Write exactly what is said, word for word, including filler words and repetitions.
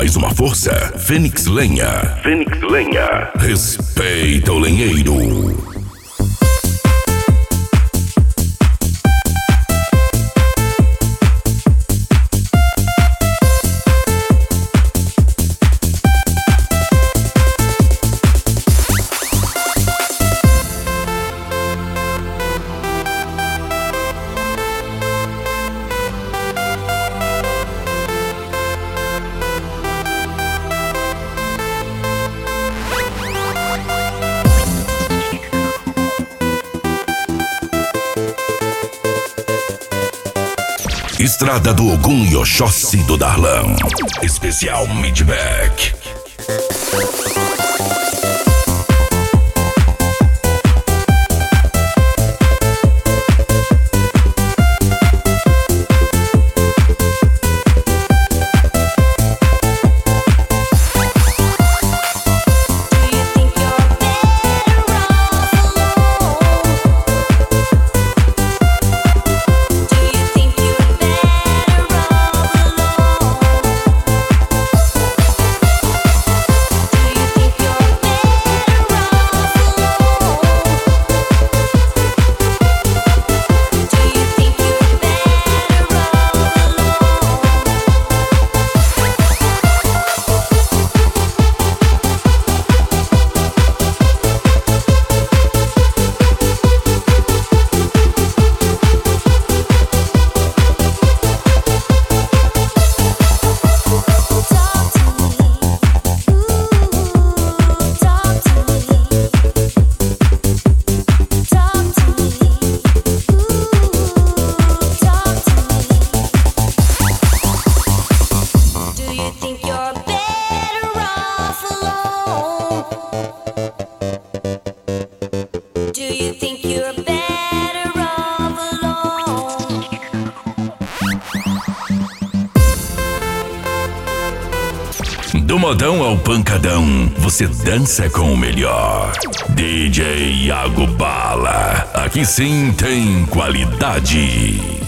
mais uma força. Fênix Lenha. Fênix Lenha. Respeita o lenheiro. Estrada do Ogum e Oxóssi do Darlan. Especial Midback. Do modão ao pancadão, você dança com o melhor. D J Iago Bala, aqui sim tem qualidade.